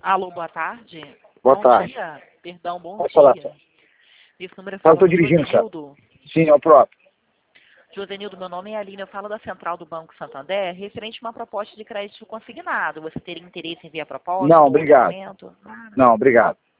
Alô, boa tarde. Boa Bom tarde. dia. Perdão, bom Pode dia. falar, senhor. Esse número é Eu estou falando dirigindo, senhor. Josenildo. Sim, é o próprio. Josenildo, meu nome é Aline, eu falo da Central do Banco Santander, referente a uma proposta de crédito consignado. Você teria interesse em ver a proposta Não, no outro obrigado. momento? Ah, Não, obrigado.